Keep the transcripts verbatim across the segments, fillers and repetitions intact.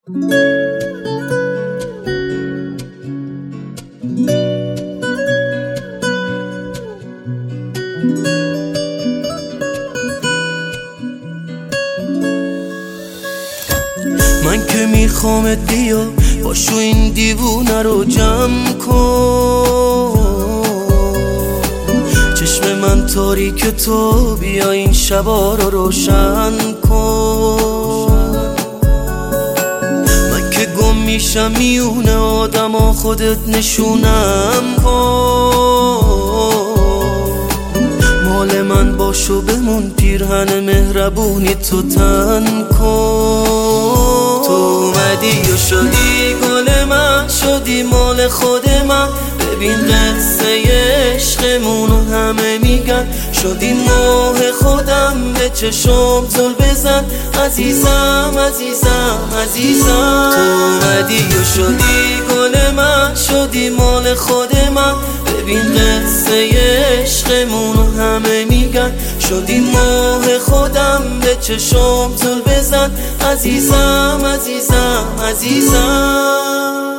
من که میخوامت بیا باشو این دیوونه رو جمع کن، چشم من تاریک تو بیا این شبا رو روشن کن. من که گم میشم میونه آدم ها خودت نشونم کن، مال من باشو بمون پیرهن مهربونی تو تن کن. تو اومدی و شدی گل من، شدی مال خود من، ببین قصه عشقمونو همه میگن، شدی ماه خودم به چشم زل بزن عزیزم عزیزم عزیزم. تو اومدی و شدی گل من، شدی مال خود من، ببین قصه عشقمونو همه میگن، شدی ماه خودم به چشم زل بزن عزیزم عزیزم عزیزم.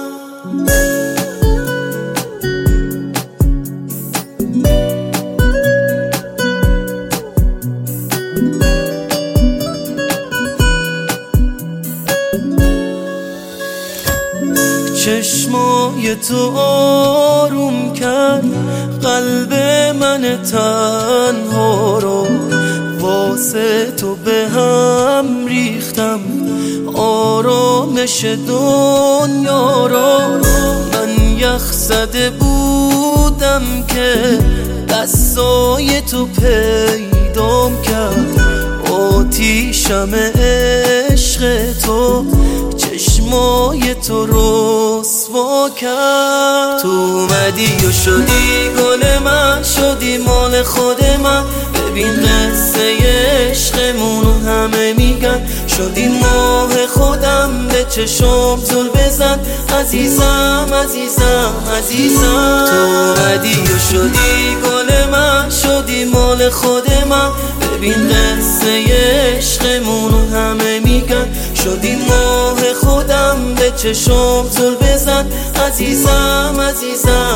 چشمای تو آروم کرد قلب من تنها رو، واسه تو به هم ریختم آرامش دنیا رو. من یخ زده بودم که دستای تو پیدام کرد، آتیشم عشق تو چشمای تو رسوا کرد. تو اومدی و شدی گل من، شدی مال خود من، ببین قصه عشقمونو همه میگن، شدی ماه خودم به چشم زل بزن عزیزم عزیزم عزیزم. تو اومدی و شدی گل من، شدی مال خود من، ببین قصه عشقمونو همه میگن، شدی ماه خودم به چشم زل بزن عزیزم عزیزم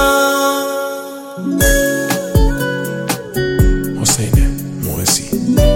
عزیزم. حسین موعظی.